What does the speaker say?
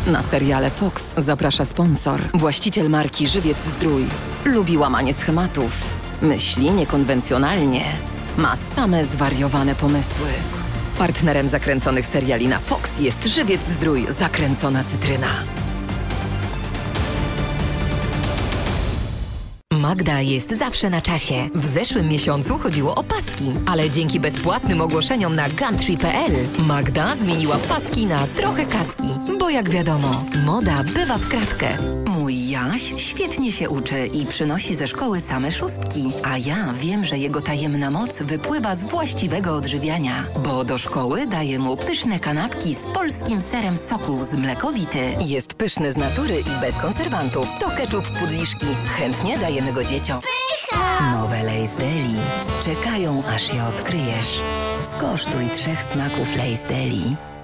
Na seriale Fox zaprasza sponsor, właściciel marki Żywiec Zdrój. Lubi łamanie schematów, myśli niekonwencjonalnie, ma same zwariowane pomysły. Partnerem zakręconych seriali na Fox jest Żywiec Zdrój, zakręcona cytryna. Magda jest zawsze na czasie. W zeszłym miesiącu chodziło o paski, ale dzięki bezpłatnym ogłoszeniom na Gumtree.pl Magda zmieniła paski na trochę kaski. Bo jak wiadomo, moda bywa w kratkę. Mój Jaś świetnie się uczy i przynosi ze szkoły same szóstki, a ja wiem, że jego tajemna moc wypływa z właściwego odżywiania, bo do szkoły daję mu pyszne kanapki z polskim serem soku z mlekowity. Jest pyszny z natury i bez konserwantów. To ketchup Pudliszki. Chętnie dajemy go dzieciom. Nowe Lay's Deli czekają, aż je odkryjesz. Skosztuj 3 smaków Lay's Deli.